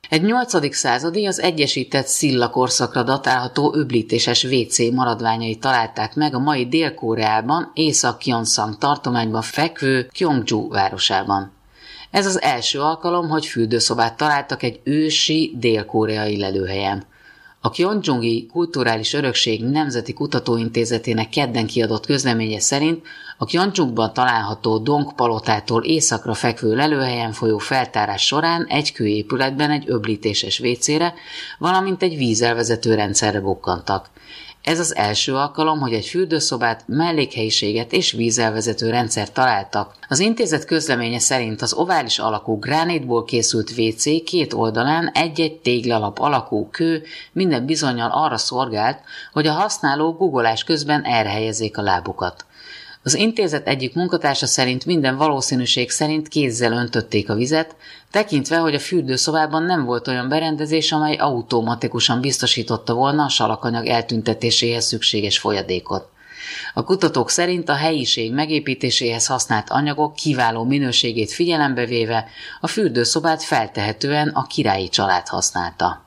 Egy 8. századi, az egyesített Szilla korszakra datálható öblítéses WC maradványai találták meg a mai Dél-Koreában, Észak-Kjonszang tartományban fekvő Gyeongju városában. Ez az első alkalom, hogy fürdőszobát találtak egy ősi dél-koreai lelőhelyen. A Gyeongju Kulturális Örökség Nemzeti Kutatóintézetének kedden kiadott közleménye szerint a Gyeongjukban található Dong-palotától északra fekvő lelőhelyen folyó feltárás során egy kőépületben egy öblítéses WC-re, valamint egy vízelvezető rendszerre bukkantak. Ez az első alkalom, hogy egy fürdőszobát, mellékhelyiséget és vízelvezető rendszert találtak. Az intézet közleménye szerint az ovális alakú gránitból készült WC két oldalán egy-egy téglalap alakú kő minden bizonnyal arra szolgált, hogy a használók guggolás közben erre helyezzék a lábukat. Az intézet egyik munkatársa szerint minden valószínűség szerint kézzel öntötték a vizet, tekintve, hogy a fürdőszobában nem volt olyan berendezés, amely automatikusan biztosította volna a salakanyag eltüntetéséhez szükséges folyadékot. A kutatók szerint a helyiség megépítéséhez használt anyagok kiváló minőségét figyelembe véve a fürdőszobát feltehetően a királyi család használta.